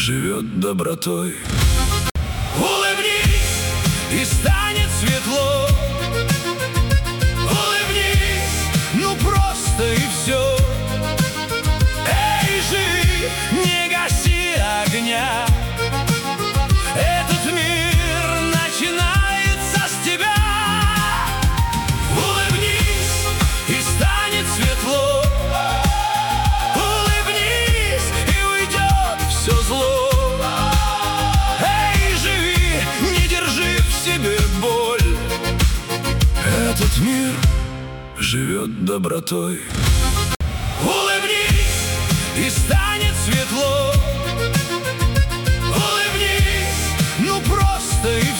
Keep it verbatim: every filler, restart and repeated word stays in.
живет добротой. Улыбнись, и станет светло. Улыбнись, ну просто и все. Эй, живи, не гаси огня. Этот мир начинается с тебя. Улыбнись, и станет светло. Улыбнись, и уйдет все зло. Эй, живи, не держи в себе боль. Этот мир живет добротой. Улыбнись, и станет светло. Улыбнись, ну просто и